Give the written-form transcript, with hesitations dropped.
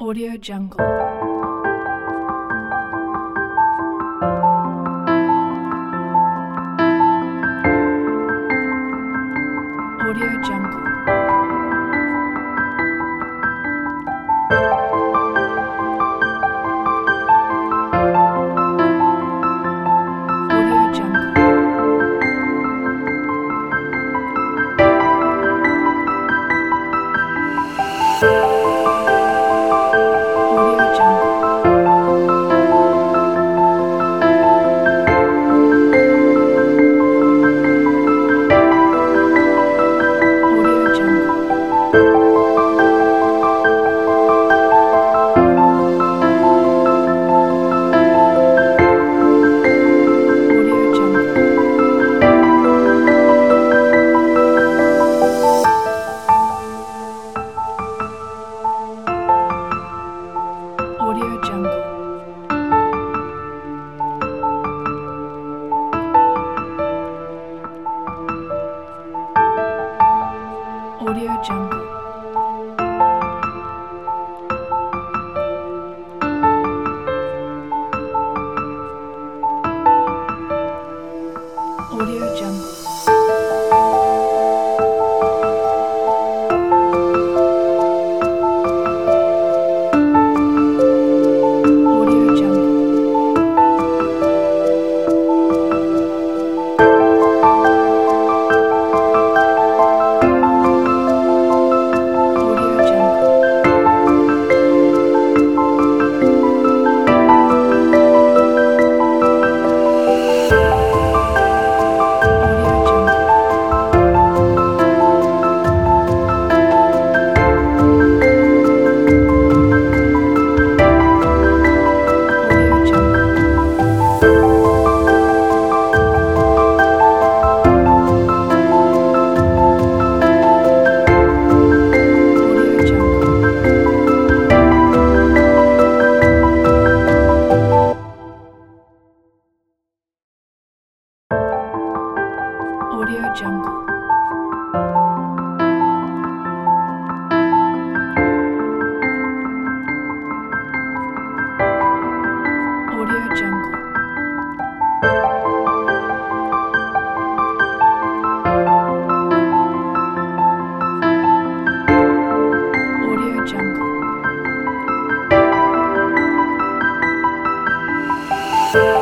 Audio Jungle. Audio Jungle. Audio Jungle. Audio Jungle. Audio Jungle. Audio Jungle. Audio Jungle. Audio Jungle. Audio Jungle. Audio Jungle. Audio Jungle. Audio Jungle. Audio Jungle. Audio Jungle. Audio Jungle. Audio Jungle. Audio Jungle.